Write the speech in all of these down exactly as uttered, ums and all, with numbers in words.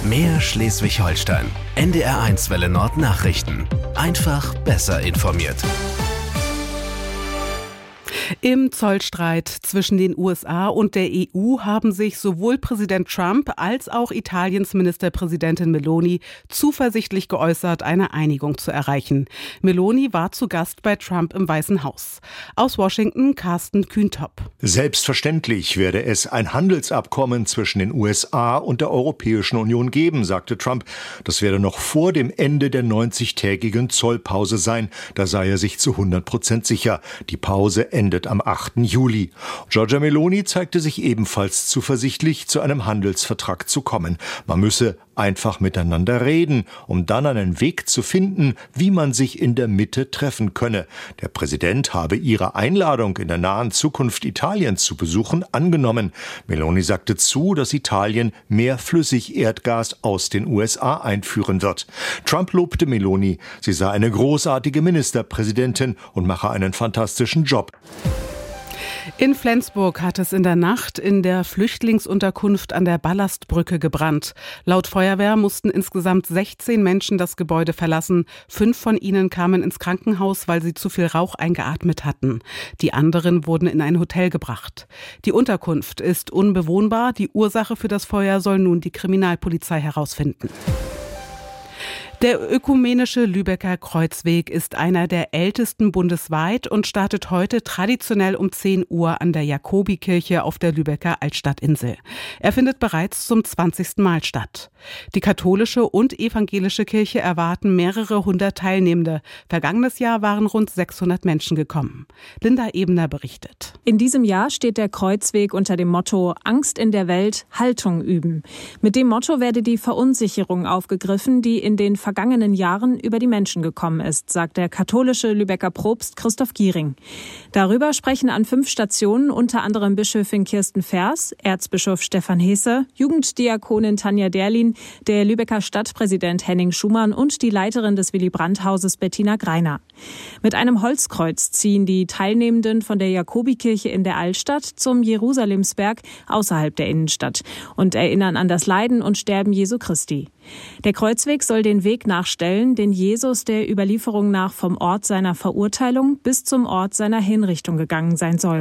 Mehr Schleswig-Holstein. N D R eins Welle Nord Nachrichten. Einfach besser informiert. Im Zollstreit zwischen den U S A und der E U haben sich sowohl Präsident Trump als auch Italiens Ministerpräsidentin Meloni zuversichtlich geäußert, eine Einigung zu erreichen. Meloni war zu Gast bei Trump im Weißen Haus. Aus Washington Carsten Kühntop. Selbstverständlich werde es ein Handelsabkommen zwischen den U S A und der Europäischen Union geben, sagte Trump. Das werde noch vor dem Ende der neunzigtägigen Zollpause sein. Da sei er sich zu hundert Prozent sicher. Die Pause endet am achten Juli. Giorgia Meloni zeigte sich ebenfalls zuversichtlich, zu einem Handelsvertrag zu kommen. Man müsse einfach miteinander reden, um dann einen Weg zu finden, wie man sich in der Mitte treffen könne. Der Präsident habe ihre Einladung, in der nahen Zukunft Italien zu besuchen, angenommen. Meloni sagte zu, dass Italien mehr Flüssigerdgas aus den U S A einführen wird. Trump lobte Meloni. Sie sei eine großartige Ministerpräsidentin und mache einen fantastischen Job. In Flensburg hat es in der Nacht in der Flüchtlingsunterkunft an der Ballastbrücke gebrannt. Laut Feuerwehr mussten insgesamt sechzehn Menschen das Gebäude verlassen. Fünf von ihnen kamen ins Krankenhaus, weil sie zu viel Rauch eingeatmet hatten. Die anderen wurden in ein Hotel gebracht. Die Unterkunft ist unbewohnbar. Die Ursache für das Feuer soll nun die Kriminalpolizei herausfinden. Der ökumenische Lübecker Kreuzweg ist einer der ältesten bundesweit und startet heute traditionell um zehn Uhr an der Jakobikirche auf der Lübecker Altstadtinsel. Er findet bereits zum zwanzigsten Mal statt. Die katholische und evangelische Kirche erwarten mehrere hundert Teilnehmende. Vergangenes Jahr waren rund sechshundert Menschen gekommen. Linda Ebner berichtet. In diesem Jahr steht der Kreuzweg unter dem Motto Angst in der Welt, Haltung üben. Mit dem Motto werde die Verunsicherung aufgegriffen, die in den vergangenen Jahren über die Menschen gekommen ist, sagt der katholische Lübecker Propst Christoph Giering. Darüber sprechen an fünf Stationen unter anderem Bischöfin Kirsten Fers, Erzbischof Stefan Hesse, Jugenddiakonin Tanja Derlin, der Lübecker Stadtpräsident Henning Schumann und die Leiterin des Willy-Brandt-Hauses Bettina Greiner. Mit einem Holzkreuz ziehen die Teilnehmenden von der Jakobikirche in der Altstadt zum Jerusalemsberg außerhalb der Innenstadt und erinnern an das Leiden und Sterben Jesu Christi. Der Kreuzweg soll den Weg nachstellen, den Jesus der Überlieferung nach vom Ort seiner Verurteilung bis zum Ort seiner Hinrichtung gegangen sein soll.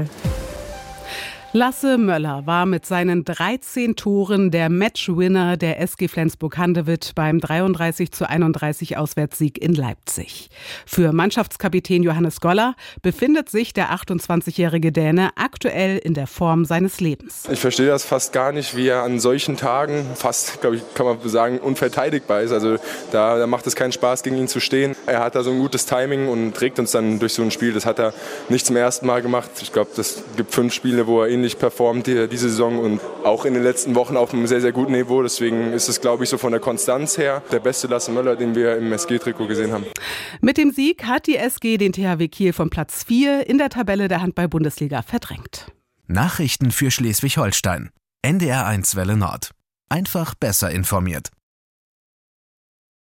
Lasse Möller war mit seinen dreizehn Toren der Matchwinner der S G Flensburg-Handewitt beim dreiunddreißig zu einunddreißig Auswärtssieg in Leipzig. Für Mannschaftskapitän Johannes Goller befindet sich der achtundzwanzigjährige Däne aktuell in der Form seines Lebens. Ich verstehe das fast gar nicht, wie er an solchen Tagen fast, glaube ich, kann man sagen, unverteidigbar ist. Also da, da macht es keinen Spaß, gegen ihn zu stehen. Er hat da so ein gutes Timing und trägt uns dann durch so ein Spiel. Das hat er nicht zum ersten Mal gemacht. Ich glaube, das gibt fünf Spiele, wo er ähnlich performt diese Saison und auch in den letzten Wochen auf einem sehr, sehr guten Niveau. Deswegen ist es, glaube ich, so von der Konstanz her der beste Lasse Möller, den wir im S G-Trikot gesehen haben. Mit dem Sieg hat die S G den T H W Kiel von Platz vier in der Tabelle der Handball-Bundesliga verdrängt. Nachrichten für Schleswig-Holstein. N D R eins Welle Nord. Einfach besser informiert.